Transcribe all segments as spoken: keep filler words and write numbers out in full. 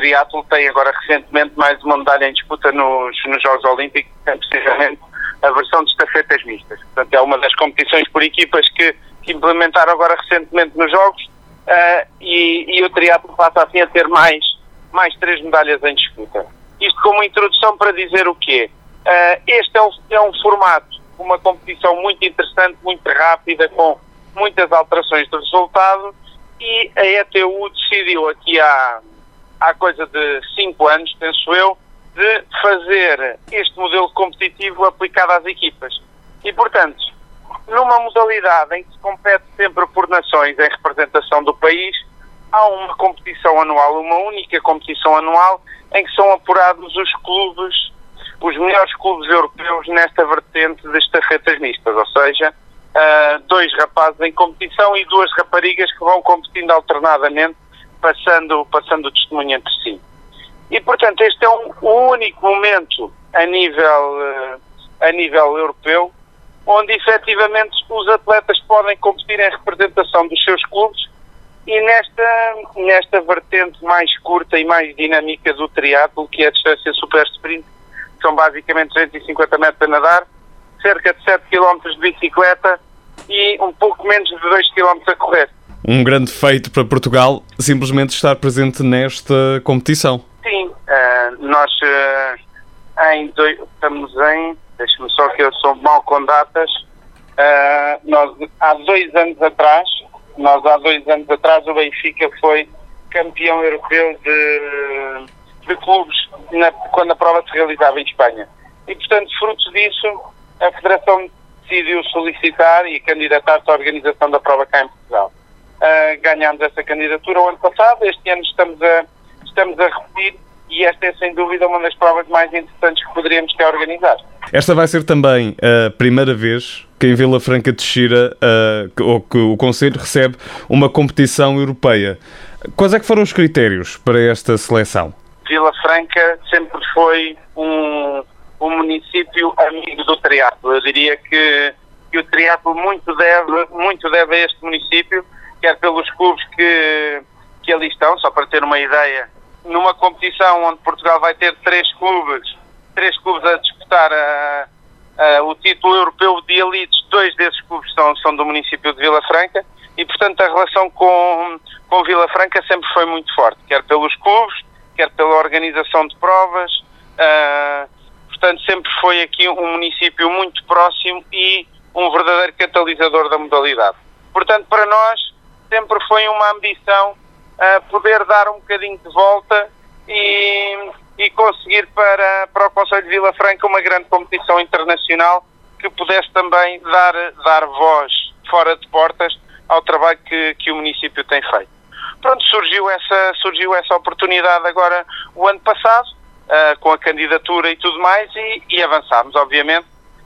triatlo tem agora recentemente mais uma medalha em disputa nos, nos Jogos Olímpicos, que é precisamente a versão de estafetas mistas. Portanto, é uma das competições por equipas que, que implementaram agora recentemente nos Jogos, uh, e, e o triatlo passa assim a ter mais, mais três medalhas em disputa. Isto como introdução para dizer o quê? Uh, este é um, é um formato, uma competição muito interessante, muito rápida, com muitas alterações de resultado, e a E T U decidiu aqui há, há coisa de cinco anos, penso eu, de fazer este modelo competitivo aplicado às equipas. E, portanto, numa modalidade em que se compete sempre por nações em representação do país, há uma competição anual, uma única competição anual, em que são apurados os clubes, os melhores clubes europeus nesta vertente de estafetas mistas, ou seja, uh, dois rapazes em competição e duas raparigas que vão competindo alternadamente, passando, passando o testemunho entre si. E, portanto, este é um, o único momento a nível, uh, a nível europeu onde, efetivamente, os atletas podem competir em representação dos seus clubes, e nesta, nesta vertente mais curta e mais dinâmica do triatlo, que é a distância super sprint, que são basicamente trezentos e cinquenta metros a nadar, cerca de sete quilómetros de bicicleta e um pouco menos de dois quilómetros a correr. Um grande feito para Portugal, simplesmente estar presente nesta competição. Sim, uh, nós uh, em dois, estamos em, deixa-me só que eu sou mau com datas, uh, nós há dois anos atrás, nós há dois anos atrás o Benfica foi campeão europeu de, de clubes na, quando a prova se realizava em Espanha. E, portanto, fruto disso, a Federação decidiu solicitar e candidatar-se à organização da prova cá em Portugal. Uh, ganhámos essa candidatura o ano passado, este ano estamos a, estamos a repetir, e esta é sem dúvida uma das provas mais interessantes que poderíamos ter organizado. Esta vai ser também a primeira vez que em Vila Franca de Xira, uh, ou que o Conselho recebe uma competição europeia. Quais é que foram os critérios para esta seleção? Vila Franca sempre foi um, um município amigo do triatlo. Eu diria que, que o triatlo muito deve, muito deve a este município, quer pelos clubes que, que ali estão, só para ter uma ideia. Numa competição onde Portugal vai ter três clubes, três clubes a disputar a, a, o título europeu de elites, dois desses clubes são, são do município de Vila Franca, e, portanto, a relação com, com Vila Franca sempre foi muito forte, quer pelos clubes, quer pela organização de provas. Uh, portanto, sempre foi aqui um município muito próximo e um verdadeiro catalisador da modalidade. Portanto, para nós, sempre foi uma ambição uh, poder dar um bocadinho de volta e, e conseguir para, para o Conselho de Vila Franca uma grande competição internacional que pudesse também dar, dar voz fora de portas ao trabalho que, que o município tem feito. Pronto, surgiu essa, surgiu essa oportunidade agora o ano passado, uh, com a candidatura e tudo mais, e, e avançámos, obviamente,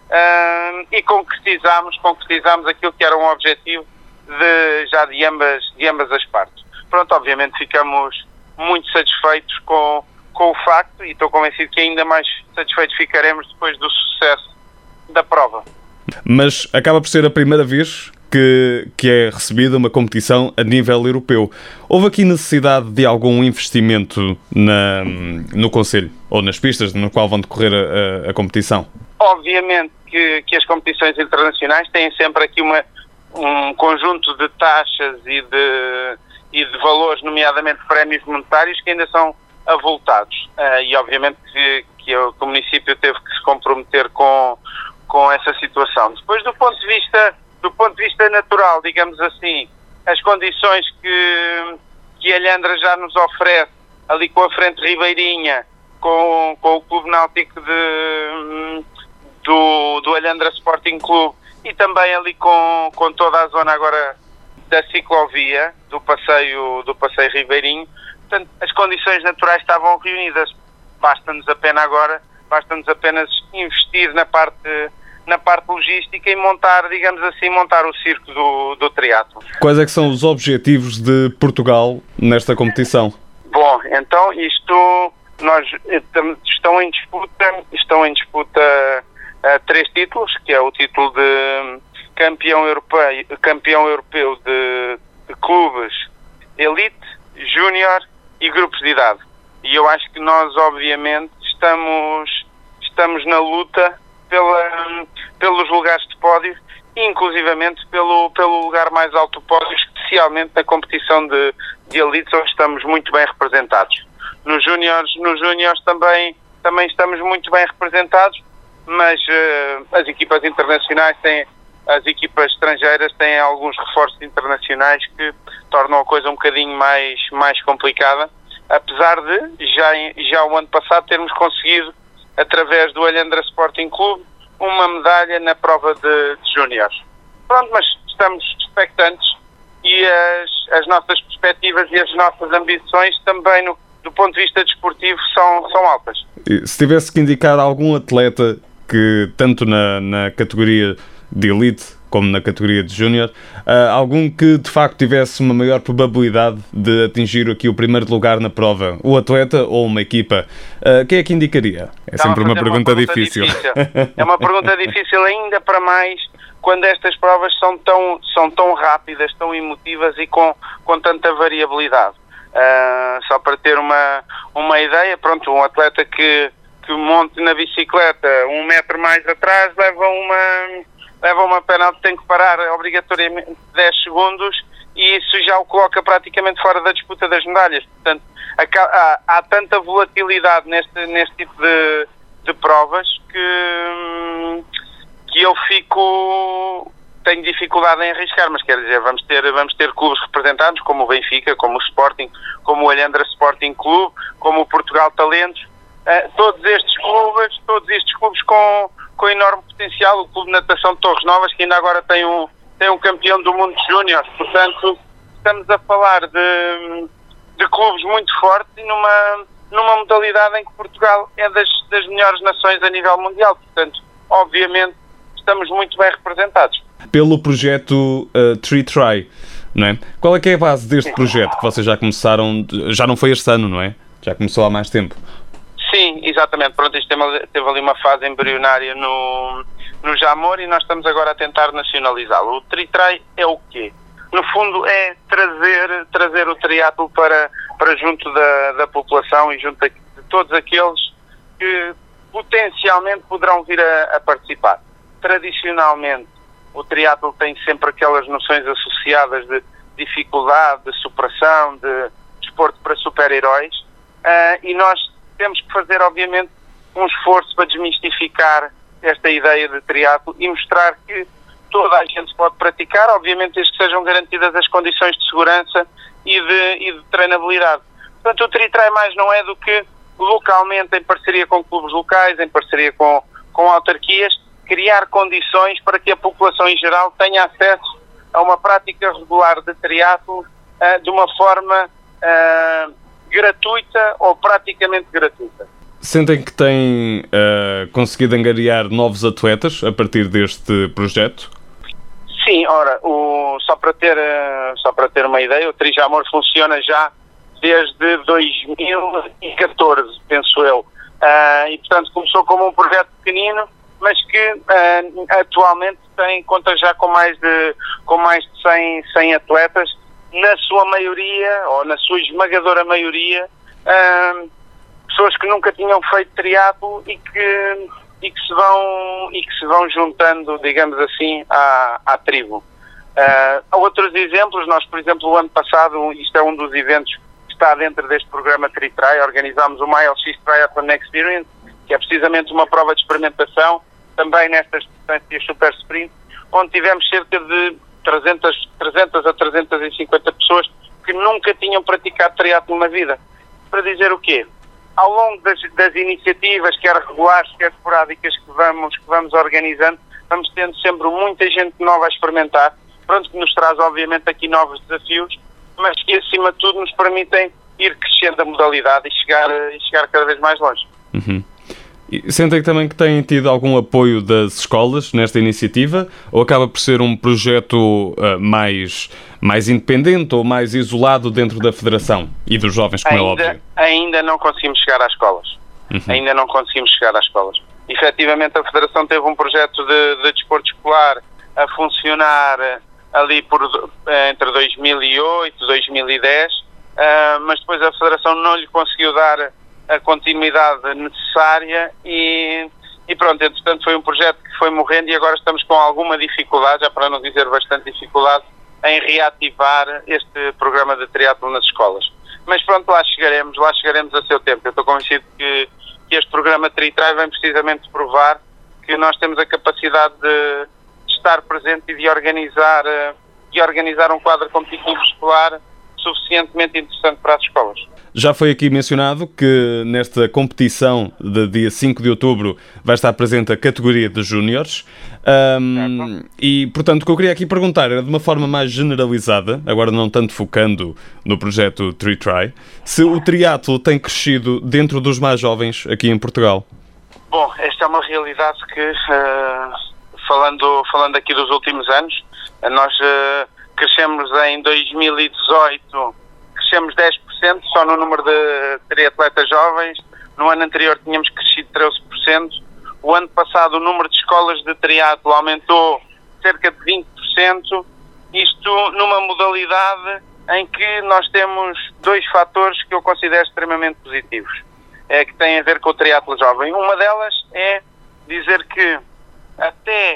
uh, e concretizámos, concretizámos aquilo que era um objetivo de, já de ambas, de ambas as partes. Pronto, obviamente ficamos muito satisfeitos com, com o facto, e estou convencido que ainda mais satisfeitos ficaremos depois do sucesso da prova. Mas acaba por ser a primeira vez que, que é recebida uma competição a nível europeu. Houve aqui necessidade de algum investimento na, no Conselho, ou nas pistas no qual vão decorrer a, a, a competição? Obviamente que, que as competições internacionais têm sempre aqui uma, um conjunto de taxas e de, e de valores, nomeadamente prémios monetários, que ainda são avultados. Uh, e obviamente que, que o município teve que se comprometer com, com essa situação. Depois, do ponto de vista, do ponto de vista natural, digamos assim, as condições que, que a Alhandra já nos oferece, ali com a Frente Ribeirinha, com, com o Clube Náutico de, do, do Alhandra Sporting Clube, e também ali com, com toda a zona agora da ciclovia, do passeio, do passeio Ribeirinho. Portanto, as condições naturais estavam reunidas. Basta-nos apenas agora, basta-nos apenas investir na parte, na parte logística e montar, digamos assim, montar o circo do, do triatlo. Quais é que são os objetivos de Portugal nesta competição? Bom, então isto, nós estão em disputa, estão em disputa uh, três títulos, que é o título de campeão europeu, campeão europeu de, de clubes elite, júnior e grupos de idade. E eu acho que nós, obviamente, estamos, estamos na luta pela, pelos lugares de pódio, inclusivamente pelo, pelo lugar mais alto do pódio, especialmente na competição de, de elites, onde estamos muito bem representados. Nos júniores, nos júniores também, também estamos muito bem representados, mas uh, as equipas internacionais têm, as equipas estrangeiras têm alguns reforços internacionais que tornam a coisa um bocadinho mais, mais complicada, apesar de já, já o ano passado termos conseguido, através do Alhandra Sporting Clube, uma medalha na prova de, de júniores. Pronto, mas estamos expectantes e as, as nossas perspectivas e as nossas ambições também, no, do ponto de vista desportivo, são, são altas. E se tivesse que indicar algum atleta que, tanto na, na categoria de elite como na categoria de júnior, uh, algum que de facto tivesse uma maior probabilidade de atingir aqui o primeiro lugar na prova, o atleta ou uma equipa, uh, quem é que indicaria? É Estava sempre uma pergunta, uma pergunta difícil. difícil. É uma pergunta difícil ainda para mais quando estas provas são tão, são tão rápidas, tão emotivas e com, com tanta variabilidade. Uh, só para ter uma, uma ideia, pronto, um atleta que, que monte na bicicleta um metro mais atrás leva uma, leva uma penalti, tem que parar obrigatoriamente dez segundos e isso já o coloca praticamente fora da disputa das medalhas. Portanto, há, há, há tanta volatilidade neste, neste tipo de, de provas que, que eu fico... tenho dificuldade em arriscar, mas quer dizer, vamos ter, vamos ter clubes representados, como o Benfica, como o Sporting, como o Alhandra Sporting Clube, como o Portugal Talentos, uh, todos estes clubes, todos estes clubes com, com enorme potencial, o Clube de Natação de Torres Novas, que ainda agora tem um, tem um campeão do mundo de júnior, portanto, estamos a falar de, de clubes muito fortes e numa, numa modalidade em que Portugal é das, das melhores nações a nível mundial, portanto, obviamente, estamos muito bem representados. Pelo projeto uh, Tree Try, não é? Qual é que é a base deste projeto que vocês já começaram, já não foi este ano, não é? Já começou há mais tempo. Sim, exatamente. Pronto, isto teve, teve ali uma fase embrionária no, no Jamor e nós estamos agora a tentar nacionalizá-lo. O Tree Try é o quê? No fundo é trazer, trazer o triatlo para, para junto da, da população e junto de todos aqueles que potencialmente poderão vir a, a participar. Tradicionalmente, o triatlo tem sempre aquelas noções associadas de dificuldade, de superação, de desporto para super-heróis, uh, e nós temos que fazer, obviamente, um esforço para desmistificar esta ideia de triatlo e mostrar que toda a gente pode praticar, obviamente desde que sejam garantidas as condições de segurança e de, e de treinabilidade. Portanto, o Tree Try mais não é do que localmente, em parceria com clubes locais, em parceria com, com autarquias, criar condições para que a população em geral tenha acesso a uma prática regular de triatlo uh, de uma forma uh, gratuita ou praticamente gratuita. Sentem que têm uh, conseguido angariar novos atletas a partir deste projeto? Sim, ora, o, só, para ter, uh, só para ter uma ideia, o Trijamor funciona já desde dois mil e catorze, penso eu. Uh, e, portanto, começou como um projeto pequenino, mas que uh, atualmente tem, conta já com mais de, com mais de cem, cem atletas, na sua maioria, ou na sua esmagadora maioria, uh, pessoas que nunca tinham feito triatlo e que, e, que se vão, e que se vão juntando, digamos assim, à, à tribo. Uh, há outros exemplos, nós, por exemplo, o ano passado, isto é um dos eventos que está dentro deste programa Tree Try, organizámos o M I L X Triathlon Experience, que é precisamente uma prova de experimentação, também nestas distâncias super sprint, onde tivemos cerca de trezentas, trezentas a trezentas e cinquenta pessoas que nunca tinham praticado triatlo na vida. Para dizer o quê? Ao longo das, das iniciativas, quer regulares, quer esporádicas, que vamos, que vamos organizando, vamos tendo sempre muita gente nova a experimentar, pronto, que nos traz obviamente aqui novos desafios, mas que acima de tudo nos permitem ir crescendo a modalidade e chegar, e chegar cada vez mais longe. Uhum. E sentem também que têm tido algum apoio das escolas nesta iniciativa, ou acaba por ser um projeto uh, mais, mais independente ou mais isolado dentro da Federação e dos jovens, como ainda, é óbvio? Ainda não conseguimos chegar às escolas. Uhum. Ainda não conseguimos chegar às escolas. Efetivamente, a Federação teve um projeto de, de desporto escolar a funcionar ali por, entre dois mil e oito e dois mil e dez, uh, mas depois a Federação não lhe conseguiu dar a continuidade necessária e, e pronto, entretanto foi um projeto que foi morrendo e agora estamos com alguma dificuldade, já para não dizer bastante dificuldade, em reativar este programa de triatlo nas escolas. Mas pronto, lá chegaremos, lá chegaremos a seu tempo. Eu estou convencido que, que este programa Tri-Try vem precisamente provar que nós temos a capacidade de, de estar presente e de organizar, de organizar um quadro competitivo escolar suficientemente interessante para as escolas. Já foi aqui mencionado que nesta competição de dia cinco de outubro vai estar presente a categoria de júniores um, e, portanto, o que eu queria aqui perguntar era de uma forma mais generalizada, agora não tanto focando no projeto Tri-Try, se o triatlo tem crescido dentro dos mais jovens aqui em Portugal. Bom, esta é uma realidade que, uh, falando, falando aqui dos últimos anos, nós uh, crescemos em dois mil e dezoito, crescemos dez por cento só no número de triatletas jovens. No ano anterior tínhamos crescido treze por cento. O ano passado o número de escolas de triatlo aumentou cerca de vinte por cento. Isto numa modalidade em que nós temos dois fatores que eu considero extremamente positivos, é, que têm a ver com o triatlo jovem. Uma delas é dizer que até,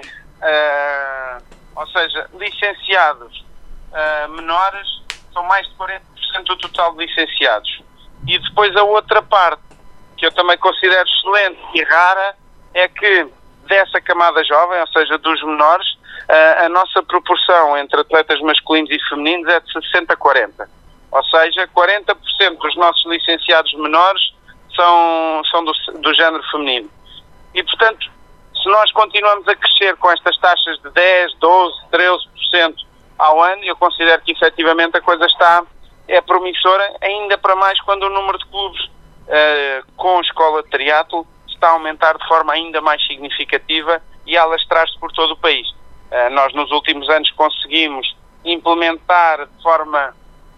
uh, ou seja, licenciados uh, menores são mais de quarenta por cento do total de licenciados. E depois a outra parte, que eu também considero excelente e rara, é que dessa camada jovem, ou seja, dos menores, a, a nossa proporção entre atletas masculinos e femininos é de sessenta a quarenta. Ou seja, quarenta por cento dos nossos licenciados menores são, são do, do género feminino. E, portanto, se nós continuamos a crescer com estas taxas de dez, doze, treze por cento ao ano, eu considero que efetivamente a coisa está é promissora, ainda para mais quando o número de clubes uh, com escola de triatlo está a aumentar de forma ainda mais significativa e a alastrar-se por todo o país. Uh, nós nos últimos anos conseguimos implementar de forma,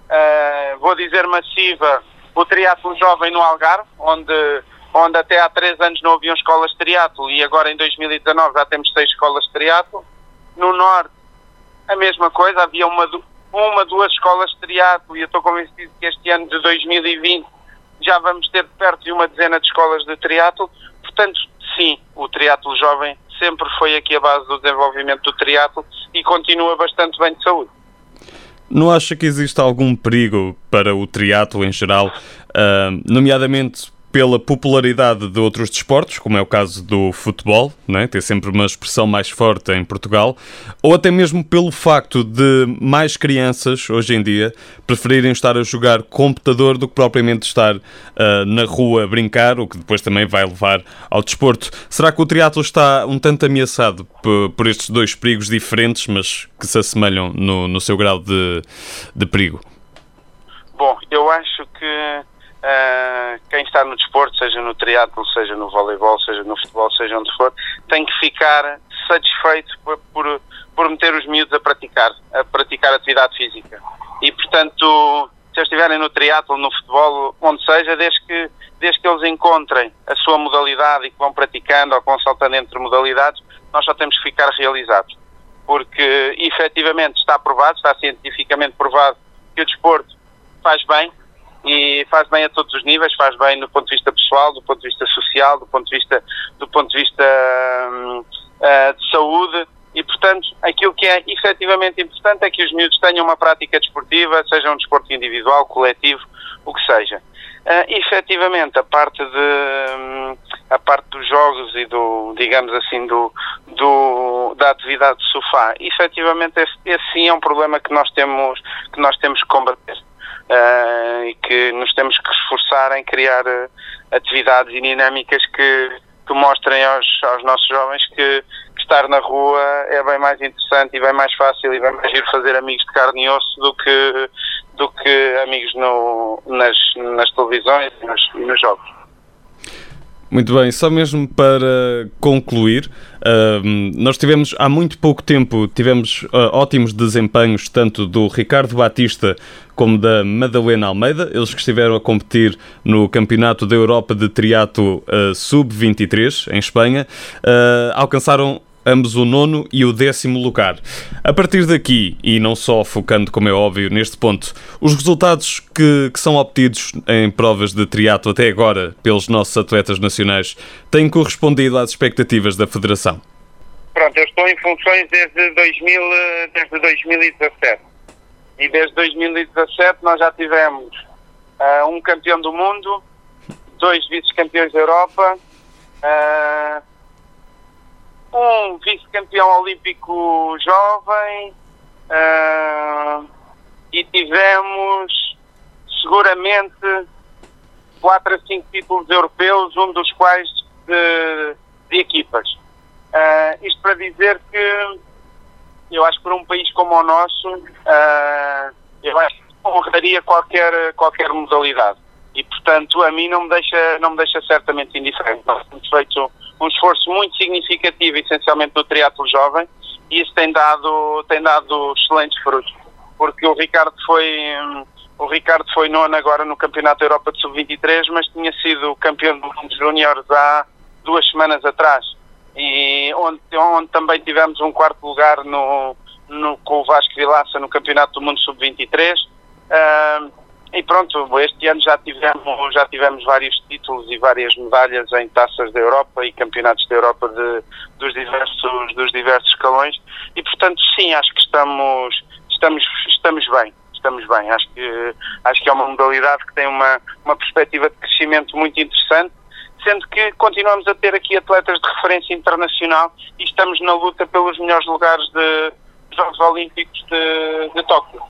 uh, vou dizer massiva, o triatlo jovem no Algarve, onde, onde até há três anos não haviam escolas de triatlo e agora em dois mil e dezanove já temos seis escolas de triatlo. No Norte, a mesma coisa, havia uma, uma duas escolas de triatlo e eu estou convencido que este ano de dois mil e vinte já vamos ter perto de uma dezena de escolas de triatlo. Portanto, sim, o triatlo jovem sempre foi aqui a base do desenvolvimento do triatlo e continua bastante bem de saúde. Não acha que existe algum perigo para o triatlo em geral, uh, nomeadamente pela popularidade de outros desportos, como é o caso do futebol, né? Tem sempre uma expressão mais forte em Portugal, ou até mesmo pelo facto de mais crianças, hoje em dia, preferirem estar a jogar computador do que propriamente estar uh, na rua a brincar, o que depois também vai levar ao desporto. Será que o triatlo está um tanto ameaçado por, por estes dois perigos diferentes, mas que se assemelham no, no seu grau de, de perigo? Bom, eu acho que Uh, quem está no desporto, seja no triatlo, seja no voleibol, seja no futebol, seja onde for, tem que ficar satisfeito por, por, por meter os miúdos a praticar, a praticar atividade física. E, portanto, se eles estiverem no triatlo, no futebol, onde seja, desde que, desde que eles encontrem a sua modalidade e que vão praticando ou vão saltando entre modalidades, nós só temos que ficar realizados. Porque, efetivamente, está provado, está cientificamente provado que o desporto faz bem, e faz bem a todos os níveis, faz bem do ponto de vista pessoal, do ponto de vista social, do ponto de vista, do ponto de, vista um, uh, de saúde e, portanto, aquilo que é efetivamente importante é que os miúdos tenham uma prática desportiva, seja um desporto individual, coletivo, o que seja. Uh, efetivamente, a parte, de, um, a parte dos jogos e do, digamos assim, do, do, da atividade de sofá, efetivamente esse, esse sim é um problema que nós temos que, nós temos que combater. Uh, e que nos temos que esforçar em criar uh, atividades e dinâmicas que, que mostrem aos, aos nossos jovens que, que estar na rua é bem mais interessante e bem mais fácil e bem mais giro fazer amigos de carne e osso do que, do que amigos no, nas, nas televisões e nos, e nos jogos. Muito bem, só mesmo para concluir, uh, nós tivemos há muito pouco tempo, tivemos uh, ótimos desempenhos tanto do Ricardo Batista como da Madalena Almeida, eles que estiveram a competir no Campeonato da Europa de Triatlo uh, sub vinte e três em Espanha, uh, alcançaram ambos o nono e o décimo lugar. A partir daqui, e não só focando, como é óbvio, neste ponto, os resultados que, que são obtidos em provas de triatlo até agora pelos nossos atletas nacionais têm correspondido às expectativas da Federação? Pronto, eu estou em funções desde, dois mil, desde dois mil e dezassete. E desde dois mil e dezassete nós já tivemos uh, um campeão do mundo, dois vice-campeões da Europa, uh, um vice-campeão olímpico jovem uh, e tivemos seguramente quatro a cinco títulos europeus, um dos quais de, de equipas. Uh, isto para dizer que eu acho que para um país como o nosso, uh, eu acho que honraria qualquer, qualquer modalidade. E, portanto, a mim não me deixa, não me deixa certamente indiferente. Nós temos feito um esforço muito significativo, essencialmente no triatlo jovem, e isso tem dado, tem dado excelentes frutos. Porque o Ricardo foi, o Ricardo foi nono agora no Campeonato da Europa de sub vinte e três, mas tinha sido campeão do mundo júniores há duas semanas atrás. E onde, onde também tivemos um quarto lugar no, no, com o Vasco Vilaça no Campeonato do Mundo sub vinte e três. Uh, e pronto, este ano já tivemos, já tivemos vários títulos e várias medalhas em taças da Europa e campeonatos da Europa de, dos, diversos, dos diversos escalões. E portanto, sim, acho que estamos, estamos, estamos bem. Estamos bem. Acho que, acho que é uma modalidade que tem uma, uma perspectiva de crescimento muito interessante, sendo que continuamos a ter aqui atletas de referência internacional e estamos na luta pelos melhores lugares de Jogos Olímpicos de, de Tóquio.